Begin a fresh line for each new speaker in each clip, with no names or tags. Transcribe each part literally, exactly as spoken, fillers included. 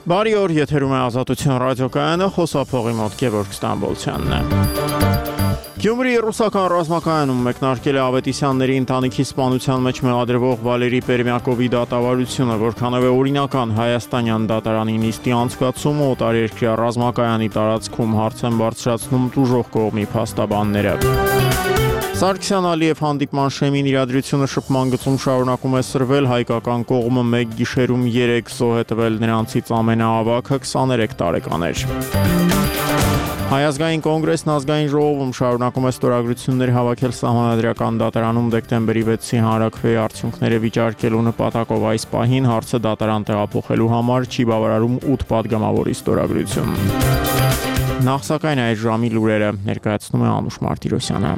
Բարի օր, եթերում է Ազատություն ռադիոկայանը, խոսափողի մոտ Գևորգ Ստամբոլցյանն է։ Գյումրի ռուսական ռազմակայանում մեկնարկել է Ավետիսյանների ընտանիքի սպանության մեջ մեղադրվող Վալերի Պերմյակովի դատավարությունը, որքանով է օրինական հայաստանյան դատարանի նիստի անցկացումը օտարերկրյա ռազմակայանի տարածքում հարց են բարձրացնում տուժող կողմի փաստաբանները։ Սարգսյան-Ալիև հանդիպման շեմին իրադրությունը շփման գծում շարունակում է սրվել, հայկական կողմը մեկ գիշերում երեք զոհ է տվել, նրանցից ամենաավագը քսաներեք տարեկան էր։ Հայազգային կոնգրեսն ազգային ժողովում շարունակում է ստորագրություններ հավաքել սահմանադրական դատարանում դեկտեմբերի վեցի հանրաքվեի արդյունքները վիճարկելու նպատակով այս պահին հարցը դատարան տեղափոխելու համար չի բավարարում ութ պատգամավորի ստորագրություն։ Նախ սակայն այդ ժամի լուրերը ներկայացնում է Անուշ Մարտիրոսյանը։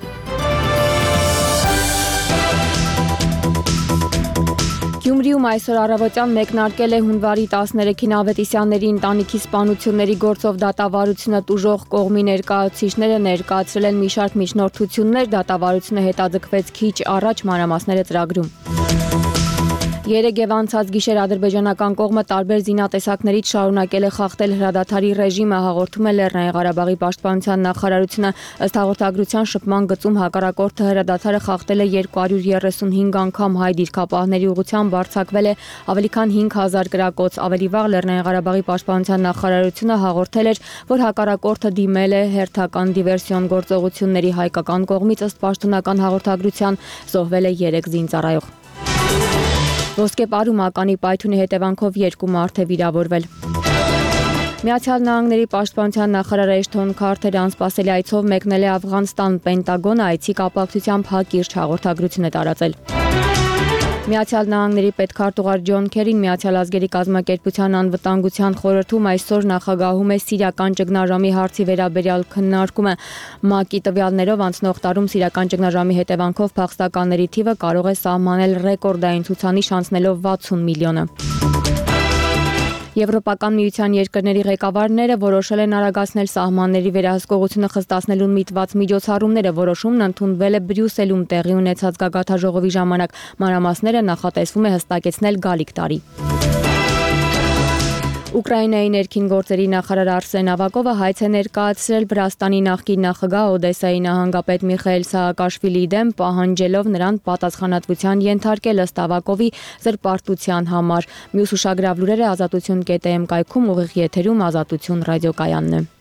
Գյումրիում այսօր առավոտյան մեկնարկել է հունվարի տասներեքին Ավետիսյանների ընտանիքի սպանությունների գործով դատավարությունը տուժող կողմի ներկայացուցիչները ներկայացրել են մի շարք միջնորդություններ, դատավարությունը հետաձգվեց քիչ առաջ, մանրամասները ծրագրում։ Երեկ եւ անցած գիշեր ադրբեջանական կողմը տարբեր զինատեսակներից շարունակել է խախտել հրադադարի ռեժիմը, հաղորդում է Լեռնային Ղարաբաղի պաշտպանության նախարարությունը, ըստ հաղորդագրության շփման գծում հակառակորդը հրադադարը խախտել է երկու հարյուր երեսունհինգ անգամ, հայ դիրքապահների ուղղությամբ արձակվել է ավելի քան հինգ հազար գրակոց։ Ավելի վաղ Լեռնային Ղարաբաղի պաշտպանության նախարարությունը հաղորդել էր, որ հակառակորդը դիմել է հերթական դիվերսիոն գործողությունների, հայկական կողմից ըստ պաշտոնական հաղորդագրության զոհվել է երեք զինծառայող։ Ոսկեպարում ականի պայթյունի հետևանքով երկու մարդ է վիրավորվել։ Միացյալ Նահանգների պաշտպանության նախարար Էշթոն Քարթերը անսպասելի այցով մեկնել է Աֆղանստան, Պենտագոնը այցի կապակցությամբ հակիրճ հաղորդագրություն է տարածել։ Միացյալ Նահանգների պետքարտուղար Ջոն Քերին Միացյալ ազգերի կազմակերպության անվտանգության խորհրդում այսօր նախագահում է սիրիական ճգնաժամի հարցի վերաբերյալ քննարկումը։ ՄԱԿ-ի տվյալներով անցնող տարում սիրիական ճգնաժամի հետևանքով փախստականների թիվը կարող է սահմանել ռեկորդային ցուցանիշ անցնելով վաթսուն միլիոնը։ Եվրոպական միության երկրների ղեկավարները որոշել են արագացնել սահմանների վերահսկողությունը խստացնելուն միտված միջոցառումները, որոշումն ընդունվել է Բրյուսելում տեղի ունեցած գագաթնաժողովի ժամանակ, մանրամասները նախատեսվում է հստակեցնել գալիք տարի։ Ուկրաինայի ներքին գործերի նախարար Արսեն Ավակովը հայց է ներկայացրել Վրաստանի նախկին նախագահ Օդեսայի նահանգապետ Միխայիլ Սաակաշվիլիի դեմ, պահանջելով նրան պատասխանատվության ենթարկել, ըստ Ավակովի զրպարտության համար։ Մյուս ուշագրավ լուրերը ազատություն կետ էմ կայքում ուղիղ եթերում Ազատություն ռադիոկայանն է։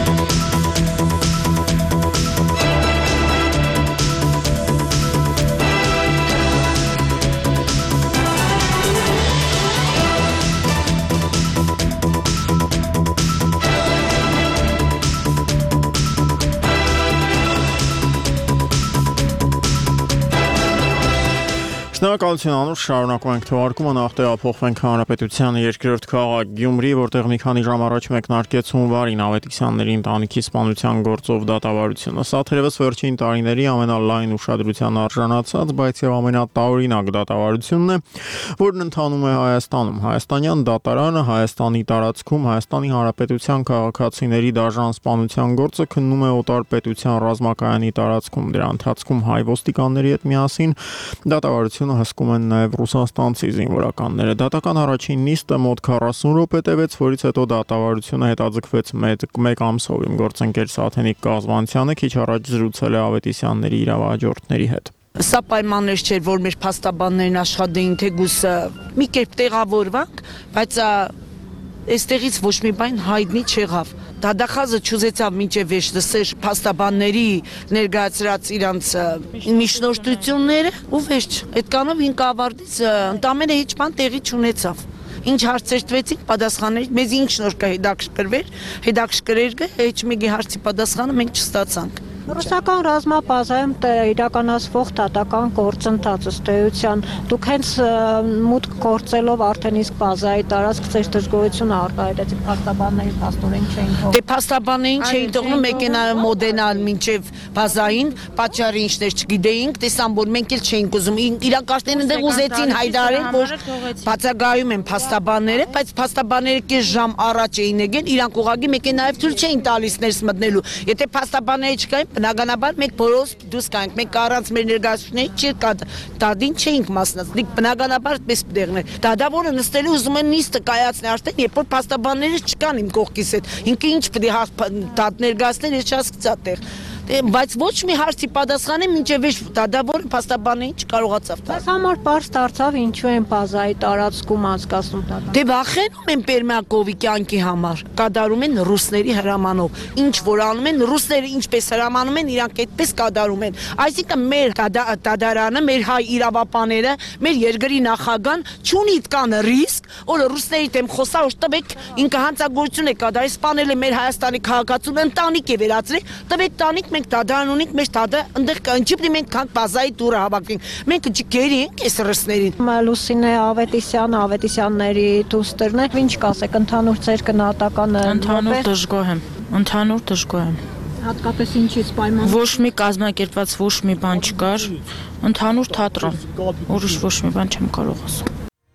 Շնորհակալություն Անուշ, շարունակում ենք թողարկումը, նախ տեղափոխվենք Հանրապետության երկրորդ քաղաք Գյումրի, որտեղ մի քանի ժամ առաջ մեկնարկեց հունվարին Ավետիսյանների ընտանիքի սպանության գործով դատավարությունը։ Սա թերևս վերջին տարիների ամենալայն ուշադրության արժանացած, բայց եւ ամենատարօրինակ դատավարությունն է, որն ընթանում է Հայաստանում։ Հայաստանյան դատարանը Հայաստանի տարածքում Հայաստանի Հանրապետության քաղաքացիների դաժան սպանության գործը քննում է օտարպետության ռազմակայանի տարածքում։ Դրա ընթացքում հայ ոստիկանների հետ միասին դատավարությունը հսկում են նաև ռուսաստանցի զինվորականները։ Դատական առաջին նիստը մոտ քառասուն րոպե տևեց, որից հետո դատավարությունը հետաձգվեց մեկ ամսով։ Իմ գործընկեր Սաթենիկ Կազմանցյանը քիչ առաջ զրուցել է Ավետիսյանների իրավահաջորդների հետ։
Սա պայմաններ չէր, որ մեր փաստաբաններն աշխատեին, թեկուզ մի կերպ տեղավորվանք, բայց այստեղից ոչ մի բան հայտնի չեղավ։ Դադախազը չուզեցավ մինչև վերջ լսեր փաստաբանների ներկայացրած իրանց միջնորդությունները ու վերջ։ Այդ կանով ինք ավարտից ընդամենը ինչ բան տեղի չունեցավ։ Ինչ հարցեր տվեցինք, պատասխաններ, մեզ ինչ նոր կհետաքրքրվեր, հետաքրքրեր գը, ոչ մեկի հարցի պատասխանը մենք չստացանք։
Ռուսական ռազմաբազայում իրականացվող դատական գործընթաց ըստ էության դուք հենց մուտք գործելով արդեն իսկ բազայի տարածք ձեր դժգոհությունը արտահայտեցիք, փաստաբաններին փաստորեն չէին թողնում։
Դե փաստաբաններին չէին թողնում մեքենայով մոդենալ մինչև բազային, պատճառը ինչներ չգիտեինք, տեսան որ մենք էլ չէինք ուզում, իրանք արդեն այնտեղ ուզեցին հայտարարել, որ բացակայում են փաստաբանները, բայց փաստաբանները կես ժամ առաջ էին եկել, իրանք ուղղակի մեքենայով թույլ չէին տալիս ներս մտնելու։ Եթե փաստաբանները չկային, բնականաբար մենք բոլորս դուրս կանք, մենք առանց մեր ներկայացուցիչների չի կա դադին չէինք մասնակցել, բնականաբար պես դեղներ։ Դադավորը նստելու ուզում են նիստը կայացնել արդեն, երբ որ փաստաբանները չկան իմ կողքիս հետ, ինքը ինչ պետք է դատ ներկայացնել, ես չհասկացա տեղ։ Բայց ոչ մի հարցի պատասխանը մինչև էջ դադավորը փաստաբանին չկարողացավ տալ։
Այս համար պարզ դարձավ ինչու են բազայի տարածքում անցկացնում դա։
Դե վախենում են Պերմյակովի կյանքի համար։ Կատարում են ռուսների հրամանով։ Ինչ որ անում են ռուսները ինչպես հրամանում են, իրանք այդպես կատարում են։ Այսինքն մեր դադարանը, մեր հայ իրավապանները, մեր երկրի նախագահան չունի այդքան ռիսկ, որ ռուսների դեմ խոսա, որ տվեք ինքը հանցագործություն է կատարել, սպանել է մեր Հայաստանի քաղաքացուն, ընտանիք է վերածրել, տվեք տանիք մենք դադարան ունենք, մեր դադը այնտեղ կընչիպնի մենք քան բազայի դուրը հավաքվենք։ Մենք գերի ենք այս ռուսներին։
Լուսինե Ավետիսյանը, Ավետիսյանների դուստրն է, ինչ կասեք, ընդհանուր ձեր գնահատականը։
Ընդհանուր դժգոհ եմ, ընդհանուր դժգոհ եմ։
Հատկապես ինչից պայման։
Ոչ մի կազմակերպված ոչ մի բան չկար, ընդհանուր թատրոն, ուրիշ ոչ մի բան չեմ կարող ասել։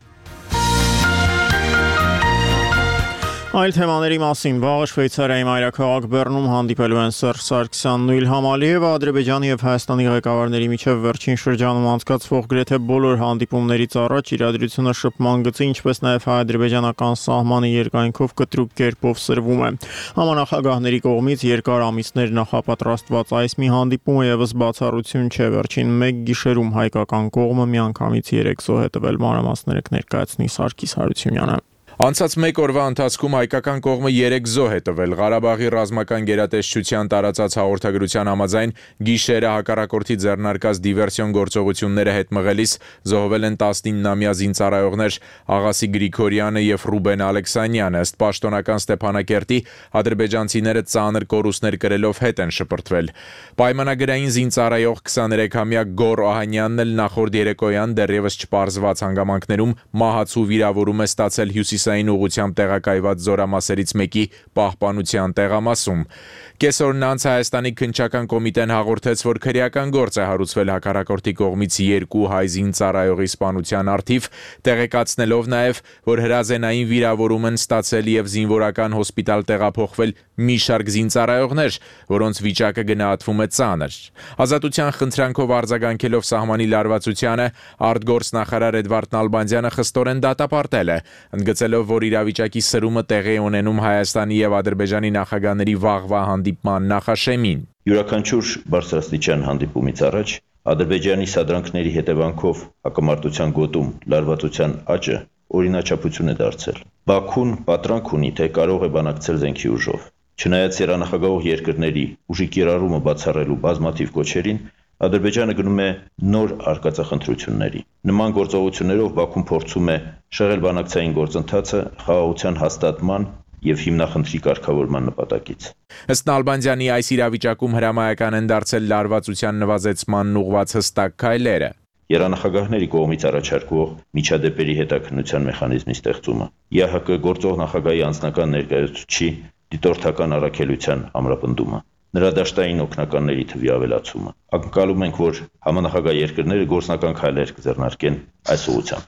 Այլ թեմաների մասին վաղը Շվեյցարիայի մայրաքաղաք Բեռնում հանդիպելու են Սերժ Սարգսյանն ու Իլհամ Ալիևը, Ադրբեջանի եւ Հայաստանի ղեկավարների միջև վերջին շրջանում անցկացվող գրեթե բոլոր հանդիպումներից առաջ իրադրությունը շփման գծի, ինչպես նաեւ հայ-ադրբեջանական սահմանի երկայնքով կտրուկ կերպով սրվում է։ Համանախագահների կողմից երկար ամիսներ նախապատրաստված այս մի հանդիպումը եւս բացառություն չէ։ Վերջին մեկ գիշերում հայկական կողմը միանգամից երեք զոհ է տվել, մանրամասները կներկայացնի Սարգիս Հարությունյանը։
Անցած մեկ օրվա ընթացքում հայկական կողմը երեք զոհ է տվել։ Ղարաբաղի ռազմական գերատեսչության տարածած հաղորդագրության համաձայն գիշերը հակառակորդի ձեռնարկած դիվերսիոն գործողությունները հետ մղելիս զոհվել են տասնիննամյա զինծառայողներ Աղասի Գրիգորյանը եւ Ռուբեն Ալեքսանյանը։ Ըստ պաշտոնական Ստեփանակերտի ադրբեջանցիները ծանր կորուստներ կրելով հետ են շպրտվել։ Պայմանագրային զինծառայող քսաներեքամյա Գոր Օհանյանն էլ նախորդ երեկոյան դեռևս չպարզված հանգամանքներում մահացու վիրավորում է ստացել հյուսիսային ուղղությամբ տեղակայված զորամասերից մեկի պահպանության տեղամասում։ Կեսօրն անց Հայաստանի քննչական կոմիտեն հաղորդեց, որ քրեական գործ է հարուցվել հակառակորդի կողմից երկու հայ զինծառայողի սպանության առթիվ, տեղեկացնելով նաև, որ հրազենային վիրավորում են ստացել եւ զինվորական հոսպիտալ տեղափոխվել մի շարք զինծառայողներ, որոնց վիճակը գնահատվում է ծանր։ Ազատության խնդրանքով արձագանքելով սահմանի լարվածությանը, արտգործնախարար Էդվարդ Նալբանդյանը խստորեն դատապարտել է, ընդգծելով, որ իրավիճակի սրումը տեղի է ունենում Հայաստանի եւ Ադրբեջանի նախագահների վաղվա հանդիպման նախաշեմին։
Յուրաքանչյուր բարձրաստիճան հանդիպումից առաջ Ադրբեջանի սադրանքների հետևանքով հակամարտության գոտում լարվածության աճը օրինաչափություն է դարձել։ Բաքուն պատրանք ունի, թե կարող է բանակցել զենքի ուժով։ Չնայած երանախագահող երկրների ուժի կիրառումը բացառելու բազմաթիվ կոչերին, Ադրբեջանը գնում է նոր արկածախնդրությունների։ Նման գործողություններով Բաքուն փորձում է շեղել բանակցային գործընթացը խաղաղության հաստատման եւ հիմնախնդրի կարգավորման նպատակից։
Ըստ Նալբանդյանի այս իրավիճակում հրամայական են դարձել լարվածության նվազեցմանն ուղղված հստակ քայլերը։
Երանախագահների կողմից առաջարկվող միջադեպերի հետաքննության մեխանիզմի ստեղծումը, ԵԱՀԿ գործող նախագահի անձնական ներկայացուցչի դիտորդական առաքելության ամրապնդումը, նրա դաշտային օգնականների թվի ավելացումը։ Ակնկալում ենք, որ համանախագահ երկրները գործնական քայլեր կձեռնարկեն այս ուղղությամբ։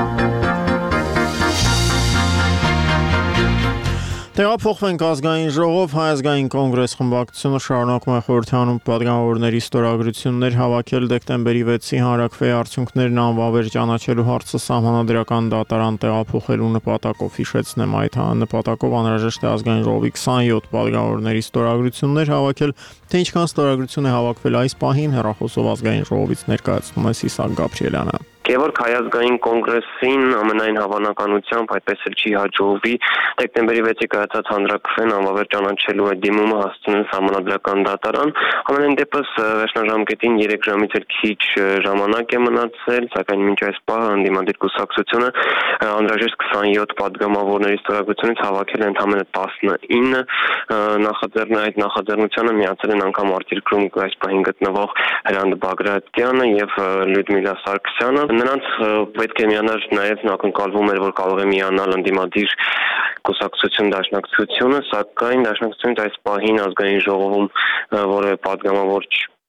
Տեղափոխվենք ազգային ժողով, Հայ ազգային կոնգրես խմբակցությունը շարունակում է խորհրդանում պատգամավորների ստորագրություններ հավաքել դեկտեմբերի վեցի հանրաքվեի արդյունքներն անվավեր ճանաչելու հարցը սահմանադրական դատարան տեղափոխելու նպատակով հիշեցնեմ այդ նպատակով անհրաժեշտ է ազգային ժողովի քսանյոթ պատգամավորների ստորագրություններ հավաքել, թե ինչքան ստորագրություն է հավաքվել այս պահին հեռախոսով ազգային ժողովից ներկայացնում է Սիսակ Գաբրիելյանը։
Գևորգ Հայ ազգային կոնգրեսին ամենայն հավանականությամբ այդպես էլ չի հաջողվի դեկտեմբերի վեցի կայացած հանրաքվեն անվավեր ճանաչելու այդ դիմումը հասցնել սահմանադրական դատարան։ Ամենայն դեպս վերջնաժամկետին երեք ժամից էլ քիչ ժամանակ է մնացել, սակայն մինչ այս պահը ընդդիմադիր կուսակցությունը անհրաժեշտ քսանյոթ պատգամավորների ստորագրությունից հավաքել է ընդամենը տասնինը նախաձեռն այդ նախաձեռնությանը միացել են անգամ արտերկրում այս պահին գտնվող Հրանտ Բագրատյանը եւ Լյուդմիլա Սարգսյանը։ Նրանց պետք է միանալ նաև ակնկալվում էր, որ կարող է միանալ ընդդիմադիր կուսակցություն դաշնակցությունը, սակայն դաշնակցությունից այս պահին ազգային ժողովում որևէ պատգամավոր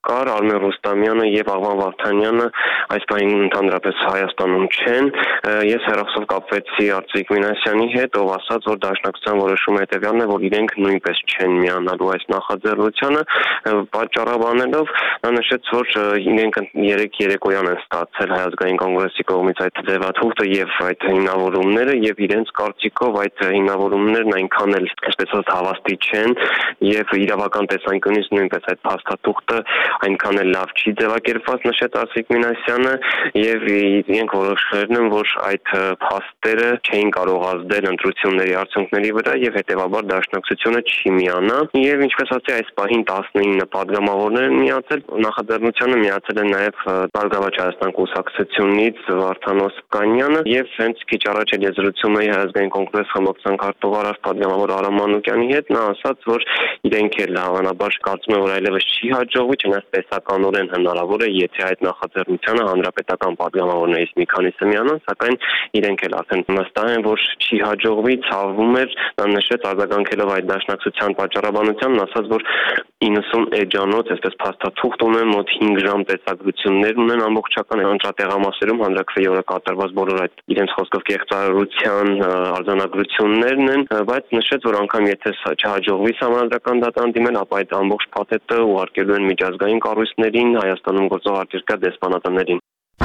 կար, Արմեն Ռուստամյանը եւ Աղվան Վարդանյանը այս պահին ընդհանրապես Հայաստանում չեն։ Ես հեռախոսով կապվեցի Արծվիկ Մինասյանի հետ, ով ասաց, որ Դաշնակցության որոշումը հետեւյալն է, որ իրենք նույնպես չեն միանալու այս նախաձեռնությանը, պատճառաբանելով նա նշեց, որ իրենք երեք երեկոյան են ստացել Հայ ազգային կոնգրեսի կողմից այդ ձևաթուղթը եւ այդ հիմնավորումները եւ իրենց կարծիքով այդ հիմնավորումներն այնքան էլ այսպես ասած հավաստի չեն եւ իրավական տեսանկյունից նույնպես այդ փաստաթուղթը այնքան էլ լավ չի ձևակերպված, նշեց Արծվիկ Մինասյանը եւ իրենք որոշել են, որ այդ փաստերը չէին կարող ազդել ընտրությունների արդյունքների վրա եւ հետեւաբար Դաշնակցությունը չի միանա եւ ինչպես ասացի այս պահին տասնինը падգամավորներ են միացել, նախաձեռնությանը միացել են նաեւ Բարգավաճ Հայաստան կուսակցությունից Վարդան Օսկանյանը եւ հենց քիչ առաջ էլ եզրուցում էի Հայ ազգային կոնգրես խմբակցության քարտուղար падգամավոր Արամ Մանուկյանի հետ, նա ասաց, որ իրենք էլ հավանաբար կարծում են, որ այլևս չի հաջողվի, չնայած տեսականորեն հնարավոր է, եթե այդ նախաձեռնությանը հանրապետական падգամավորներից մի քանիսը միանան, սակայն իրենք էլ արդեն վստահ են, որ չի հաջողվի, ցավում էր, նա նշեց արձագանքելով այդ Դաշնակցության պատճառաբանությանն, ասաց, որ իննսուն էջանոց, այսպես փաստաթուղթ ունեն, մոտ հինգ ժամ տեսագրություններ ունեն ամբողջական ընտրատեղամասերում հանրակրվեի օրը կատարված բոլոր այդ իրենց խոսքով կեղծարարության արձանագրություններն են, բայց նշեց, որ անգամ եթե չհաջողվի համանդրական դատան դիմել, ապա այդ ամբողջ փաթեթը ուղարկելու են միջազգային կառույցներին, Հայաստանում գործող արտերկրյա դեսպանատներին։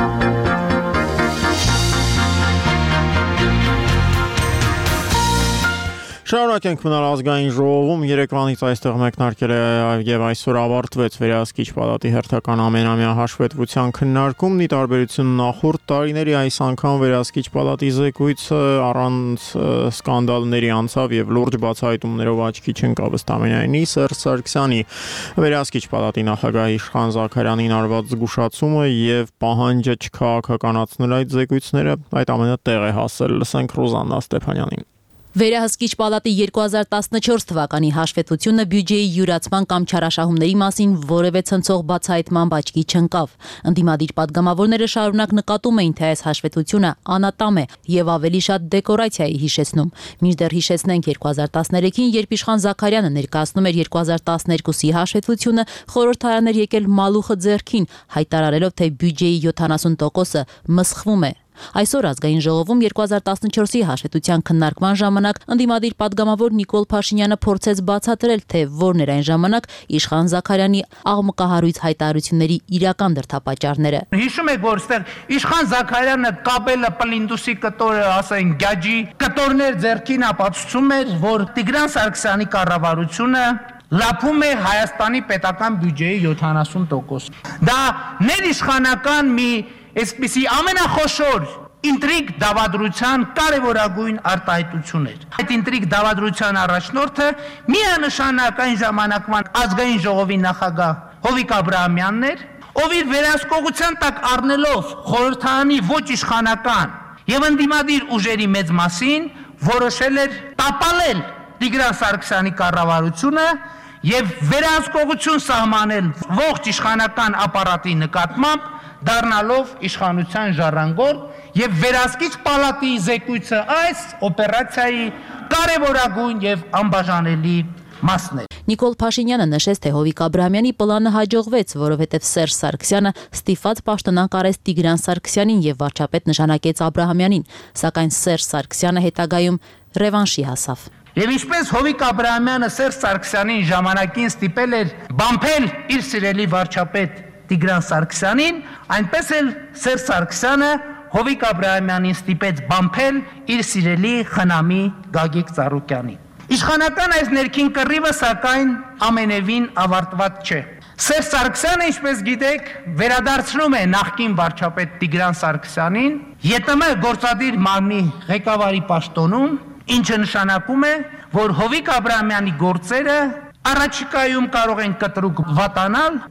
Շարունակենք մնալ ազգային ժողովում, երեկվանից այստեղ մեկնարկել է եւ այսօր ավարտվեց վերահսկիչ պալատի հերթական ամենամյա հաշվետվության քննարկումն, ի տարբերություն նախորդ տարիների այս անգամ վերահսկիչ պալատի զեկույցը առանց սկանդալների անցավ եւ լուրջ բացահայտումներով աչքի չընկավ ըստամենայնի Սերժ Սարգսյանի վերահսկիչ պալատի նախագահ Իշխան Զաքարյանին արված զգուշացումը եւ պահանջը չքաղաքականացնել այդ զեկույցները, այդ ամենը տեղ է հասել, լսենք Ռոզաննա Ստեփանյանին։
Վերահսկիչ պալատի երկու հազար տասնչորս թվականի հաշվետվությունը բյուջեի յուրացման կամ չարաշահումների մասին որևէ ցնցող բացահայտման աչքի չընկավ։ Ընդդիմադիր падգամավորները շարունակ նկատում էին, թե այս հաշվետվությունը անատամ է եւ ավելի շատ դեկորացիա է հիշեցնում։ Մինչդեռ հիշեցնենք երկու հազար տասներեքին, երբ Իշխան Զաքարյանը ներկայացնում էր երկու հազար տասներկուսի հաշվետվությունը, խորհրդարան էր եկել մալուխը ձեռքին, հայտարարելով, թե բյուջեի յոթանասուն տոկոսը մսխվում է։ Այսօր ազգային ժողովում երկու հազար տասնչորսի հաշվետվության քննարկման ժամանակ ընդդիմադիր падգամավոր Նիկոլ Փաշինյանը փորձեց բացատրել, թե որն էր այն ժամանակ Իշխան Զաքարյանի աղմկահարույց հայտարարությունների իրական դրդապատճառները։
Հիշում եք, որ այստեղ Իշխան Զաքարյանը կապելը պլինդուսի կտորը, ասեն գյաջի կտորներ ձեռքին ապացուցում էր, որ Տիգրան Սարգսյանի կառավարությունը լափում է Հայաստանի պետական բյուջեի յոթանասուն տոկոս։ Դա ներիշխանական մի այսպիսի ամենախոշոր ինտրիգ դավադրության կարևորագույն արտահայտություն էր։ Այդ ինտրիգ դավադրության առաջնորդը միանշանակ այն ժամանակվան ազգային ժողովի նախագահ Հովիկ Աբրահամյանն էր, ով իր վերահսկողության տակ առնելով խորհրդարանի ոչ իշխանական եւ ընդդիմադիր ուժերի մեծ մասին որոշել էր տապալել Տիգրան Սարգսյանի կառավարությունը եւ վերահսկողություն սահմանել ողջ իշխանական ապարատի նկատմամբ, դառնալով իշխանության ժառանգորդ եւ վերահսկիչ պալատի զեկույցը այս օպերացիայի կարևորագույն եւ անբաժանելի մասն է։
Նիկոլ Փաշինյանը նշեց, թե Հովիկ Աբրահամյանի պլանը հաջողվեց, որովհետև Սերժ Սարգսյանը ստիպված պաշտոնանկ արեց Տիգրան Սարգսյանին եւ վարչապետ նշանակեց Աբրահամյանին, սակայն Սերժ Սարգսյանը հետագայում ռևանշի հասավ։
Եվ ինչպես Հովիկ Աբրահամյանը Սերժ Սարգսյանին ժամանակին ստիպել էր բամփել իր սիրելի վարչապետ Տիգրան Սարգսյանին, այնպես էլ Սերժ Սարգսյանը Հովիկ Աբրահամյանին ստիպեց բամփել իր սիրելի խնամի Գագիկ Ծառուկյանին։ Իշխանական այս ներքին կռիվը սակայն ամենևին ավարտված չէ։ Սերժ Սարգսյանը, ինչպես գիտեք, վերադարձնում է նախկին վարչապետ Տիգրան Սարգսյանին ԵՏՄ գործադիր մարմնի ղեկավարի պաշտոնում, ինչը նշանակում է, որ Հովիկ Աբրահամյանի գործերը առաջիկայում կարող են կտրուկ վատանալ։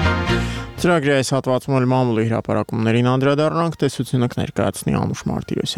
Ծրագրի այս հատվածում էլ մամուլի հրապարակումներին անդրադառնանք, տեսությունը կներկայացնի Անուշ Մարտիրոսյանը։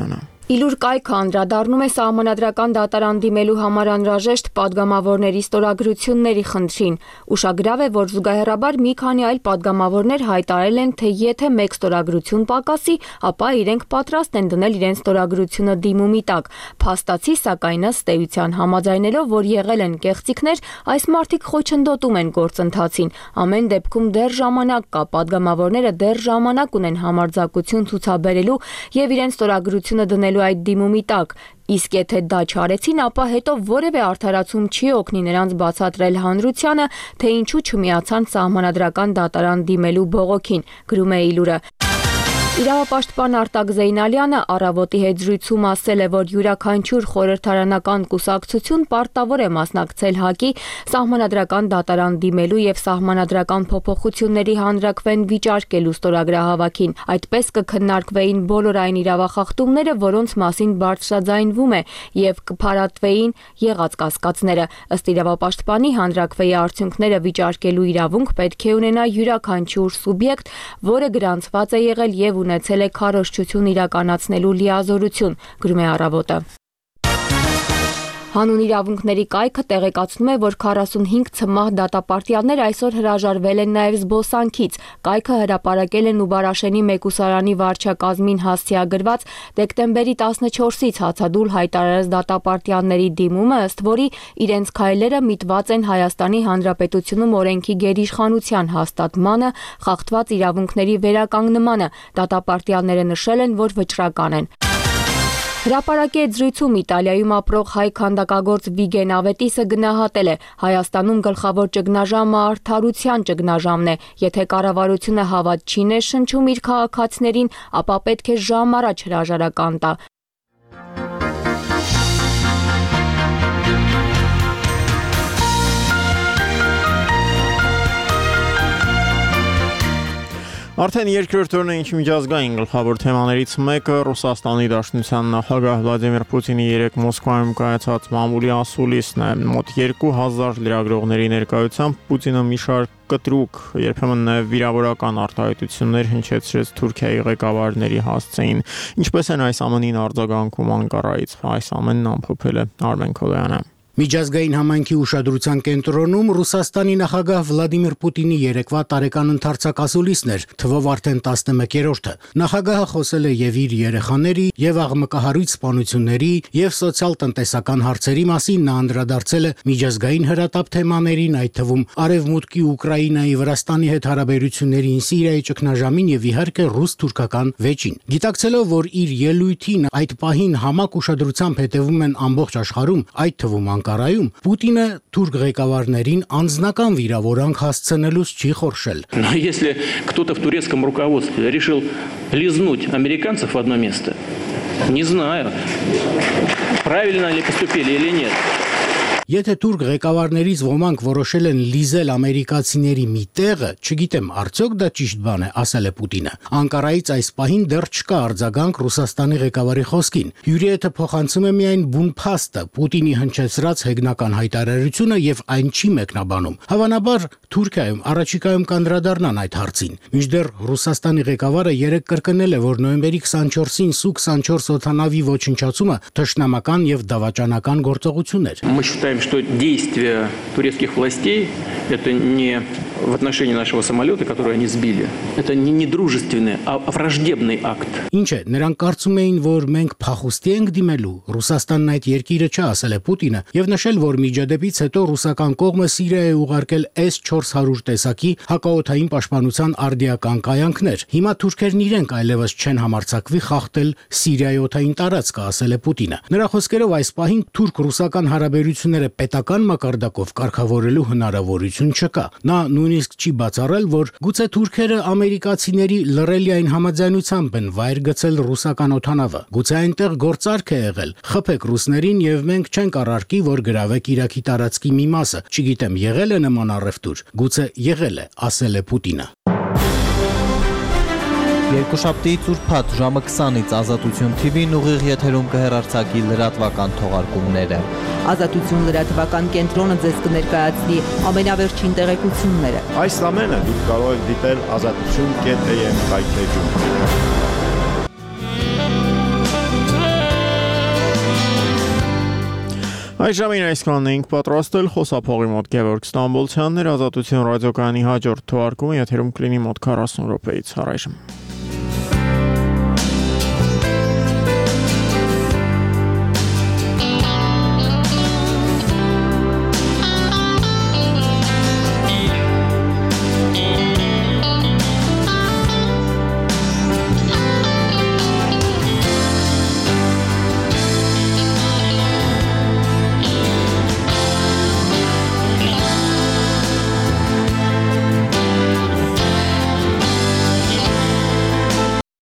Իլուր կայքը անդրադառնում է սահմանադրական դատարան դիմելու համար անհրաժեշտ պատգամավորների ստորագրությունների խնդրին։ Ուշագրավ է, որ զուգահեռաբար մի քանի այլ պատգամավորներ հայտարարել են, թե եթե մեկ ստորագրություն պակասի, ապա իրենք պատրաստ են դնել իրենց ստորագրությունը դիմումի տակ։ Փաստացի, սակայն ըստ էության համաձայնելով, որ եղել են կեղծիքներ, այս մարդիկ խոչընդոտում են գործընթացին։ Ամեն դեպքում դեռ ժամանակ կա, պատգամավորները դեռ ժամանակ ունեն համարձակություն ցուցաբերելու եւ իրենց ստորագրությունը դնելու այդ դիմումի տակ, իսկ եթե դա չարեցին, ապա հետո որևէ արդարացում չի օգնի նրանց բացատրել հանրությանը, թե ինչու չմիացան սահմանադրական դատարան դիմելու բողոքին, գրում է Իլուրը։ Իրավապաշտպան Արտակ Զեյնալյանը առավոտի հետ զրույցում ասել է, որ յուրաքանչյուր խորհրդարանական կուսակցություն պարտավոր է մասնակցել ՀԱԿ-ի սահմանադրական դատարան դիմելու եւ սահմանադրական փոփոխությունների հանրակրվեն վիճարկելու ստորագրահավաքին։ Այդպես կքննարկվեին բոլոր այն իրավախախտումները, որոնց մասին բարձրաձայնվում է, եւ կփարատվեին եղած կասկածները։ Ըստ իրավապաշտպանի, հանրակրվեի արդյունքները վիճարկելու իրավունք պետք է ունենա յուրաքանչյուր սուբյեկտ, որը գրանցված է եղել եւ ունեցել է քարոզչություն իրականացնելու լիազորություն, գրում է Առավոտը։ Հանուն իրավունքների կայքը տեղեկացնում է, որ քառասունհինգ ցմահ դատապարտյալներ այսօր հրաժարվել են նաև զբոսանքից։ Կայքը հրապարակել է Նուբարաշենի մեկուսարանի վարչակազմին հասցեագրված դեկտեմբերի տասնչորսից հացադուլ հայտարարած դատապարտյալների դիմումը, ըստ որի իրենց քայլերը միտված են Հայաստանի Հանրապետությունում օրենքի գերիշխանության հաստատմանը, խախտված իրավունքների վերականգնմանը։ Դատապարտյալները նշել են, որ վճռական են։ Հրապարակի այդ զրույցում Իտալիայում ապրող հայ քանդակագործ Վիգեն Ավետիսը գնահատել է. Հայաստանում գլխավոր ճգնաժամը արդարության ճգնաժամն է։ Եթե կառավարությունը հավատ չի ներշնչում իր քաղաքացիներին, ապա պետք է ժամ առաջ հրաժարական տա։
Արդեն երկրորդ օրն է, ինչ միջազգային գլխավոր թեմաներից մեկը Ռուսաստանի Դաշնության նախագահ Վլադիմիր Պուտինի երեկ Մոսկվայում կայացած մամուլի ասուլիսն է։ Մոտ երկու հազար լրագրողների ներկայությամբ Պուտինը մի շարք կտրուկ, երբեմն նաև վիրավորական արտահայտություններ հնչեցրեց Թուրքիայի ղեկավարների հասցեին։ Ինչպես են այս ամենին արձագանքում Անկարայից, այս ամենն ամփոփել է Արմեն Քոլոյանը։
Միջազգային համայնքի ուշադրության կենտրոնում Ռուսաստանի նախագահ Վլադիմիր Պուտինի երեկվա տարեկան ընդարձակ ասուլիսն էր, թվով արդեն տասնմեկերորդը։ Նախագահը խոսել է եւ իր երեխաների, եւ աղմկահարույց սպանությունների, եւ սոցիալ-տնտեսական հարցերի մասին։ Նա անդրադարձել է միջազգային հրատապ թեմաներին, այդ թվում Արևմուտքի, Ուկրաինայի, Վրաստանի հետ հարաբերություններին, Սիրիայի ճգնաժամին եւ իհարկե ռուս-թուրքական վեճին։ Գիտակցելով, որ իր ելույթին այդ պահին համակ ուշադրությամբ հետևում են ամբողջ աշխարհում, այդ թվում Անկարայում, Պուտինը թուրք ղեկավարներին անձնական վիրավորանք հասցնելուց չի խորշել։
Но если кто-то в турецком руководстве решил лизнуть американцев в одно место, не знаю, правильно ли поступили или нет.
Եթե թուրք ղեկավարներից ոմանք որոշել են լիզել ամերիկացիների մի տեղը, չգիտեմ, արդյոք դա ճիշտ բան է, ասել է Պուտինը։ Անկարայից այս պահին դեռ չկա արձագանք Ռուսաստանի ղեկավարի խոսքին։ Հյուրիեթը փոխանցում է միայն բուն փաստը, Պուտինի հնչեցրած հեգնական հայտարարությունը եւ այն չի մեկնաբանում։ Հավանաբար Թուրքիայում առաջիկայում կանդրադառնան այդ հարցին։ Մինչդեռ Ռուսաստանի ղեկավարը երեկ կրկնել է, որ նոյեմբերի քսանչորսին Սու քսանչորս օդանավի ոչնչացումը թշնամական եւ դավաճանական գործողություն էր։
Что действия турецких властей это не в отношении нашего самолета, который они сбили. Это не недружественный, а враждебный акт.
Ինչ է, նրանք կարծում էին, որ մենք փախուստի ենք դիմելու։ Ռուսաստանն այդ երկիրը չէ, ասել է Պուտինը, եւ նշել, որ միջադեպից հետո ռուսական կողմը Սիրիայի ուղարկել էս չորս հարյուր տեսակի հակաօդային պաշտպանության արդիական կայանքներ։ Հիմա թուրքերն իրենք այլևս չեն համարձակվի խախտել Սիրիայի օդային տարածքը, ասել է Պուտինը։ Նրա խոսքերով այս պահին թուրք-ռուսական հարաբերությունները պետական մակարդակով կարգավորելու հնարավորություն չկա։ Նա նույնիսկ չի բացառել, որ գուցե թուրքերը ամերիկացիների լռելիային համաձայնությամբ են վայր գցել ռուսական օդանավը։ Գուցե այնտեղ գործարք է եղել։ Խփեք ռուսներին եւ մենք չենք առարկի, որ գրավեք Իրաքի տարածքի մի մասը։ Չգիտեմ, եղել է նման առևտուր։ Գուցե եղել է, ասել է Պուտինը։
Երկուշաբթիից ուրբաթ ժամը քսանից Ազատություն թի վին ուղիղ եթերում կհեռարձակի լրատվական թողարկումները։
Ազատություն լրատվական կենտրոնը ձեզ կներկայացնի ամենավերջին տեղեկությունները։
Այս ամենը դուք կարող եք դիտել ազատություն կետ էմ կայքեջում։
Այժմին այսքանն էինք պատրաստել խոսափողի մոտ Գևորգ Ստամբոլցյանն էր, Ազատություն ռադիոկայանի հաջորդ թողարկումը եթերում կլինի մոտ քառասուն րոպեից առայժմ։